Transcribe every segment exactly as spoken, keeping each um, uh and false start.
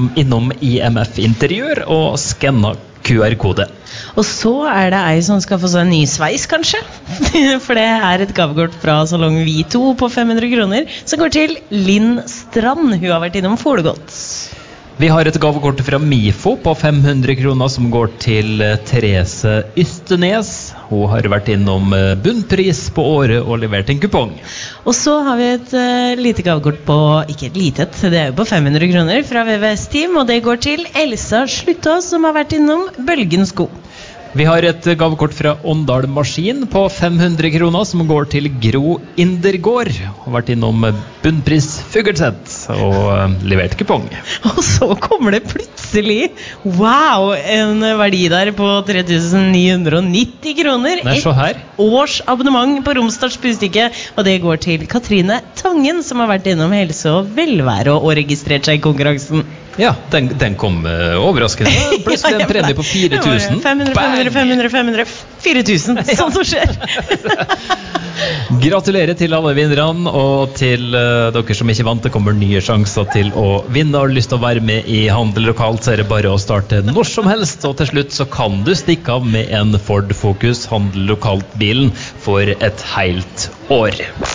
innom I M F-interiør og skannet Q R-kode. Og så er det ei som skal få seg en ny sveis, kanskje. For det er et gavekort fra Salong Vito på fem hundre kroner, som går til Linn Strand. Hun har vært innom Folegodt. Vi har et gavekort fra Mifo på fem hundre kroner som går til Therese Ystenes. Hun har vært innom bunnpris på året og levert en kupong. Og så har vi et uh, lite gavekort på, ikke et litet, det er jo på fem hundre kroner fra V V S-team, og det går til Elsa Sluttås som har vært innom Bølgen sko. Vi har et gavekort fra Åndal Maskin på fem hundre kroner som går til Gro Indergård. Hun har vært innom bunnpris Fuglesett og levert kupong. Og så kommer det plutselig, wow, en verdi der på tre tusen ni hundre nitti kroner. Nei, så her. Et års abonnement på Romsdals Budstikke, og det går til Katrine Tangen som har vært innom helse og velvære og registrert seg I konkurransen. Ja, den, den kom uh, overraskende. Plutselig en premie på fire tusen. fem hundre, fem hundre, fem hundre, fem hundre, fire tusen, sånn som skjer. Gratulerer til alle vinnerne, og til uh, dere som ikke vant, det kommer nye sjanser til å vinne. Har du lyst til å være med I Handel Lokalt, så er det bare å starte når som helst, og til slutt så kan du stikke av med en Ford Focus Handel Lokalt-bilen for et helt år.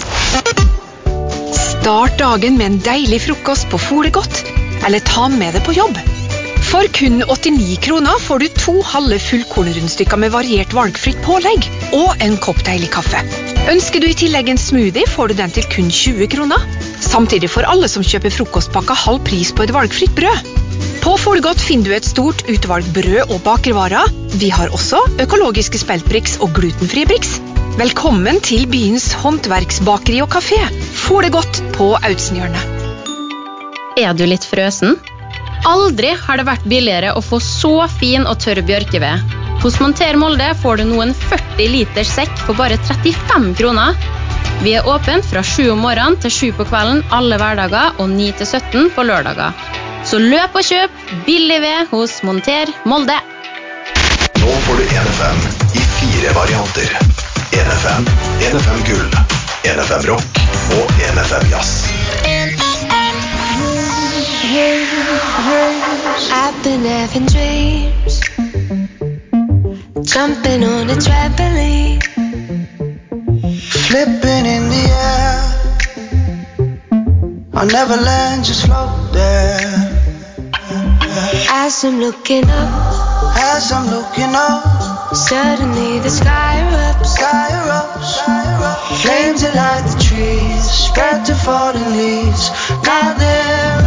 Start dagen med en deilig frokost på Folegodt, eller ta med det på jobb. For kun åttini kroner får du to halve fullkornrundstykker med variert valgfritt pålegg og en kopp deilig kaffe. Ønsker du I tillegg en smoothie, får du den til kun tjue kroner. Samtidig får alle som kjøper frokostpakka halv pris på et valgfritt brød. På Folegodt finner du et stort utvalg brød og bakervarer. Vi har også økologiske speltbriks og glutenfrie briks. Velkommen til byens håndverksbakeri og kafé. Folegodt på Audsnjørnet. Er du litt frøsen? Aldri har det vært billigere å få så fin og tørr bjørkeved. Hos Monter Molde får du nå en førti liters sekk for bare trettifem kroner. Vi er åpent fra sju om morgenen til sju på kvelden alle hverdager og ni til sytten på lørdager. Så løp og kjøp billig ved hos Monter Molde. Nå får du en F M I fire varianter. en F M, en F M Gull, en F M Rock og en F M Jazz. I've been having dreams, jumping on a trampoline, flipping in the air, I'll never land, just float there. As I'm looking up, as I'm looking up, suddenly the sky erupts, sky erupts, sky erupts. Flames that light the trees, spread to falling leaves. Now there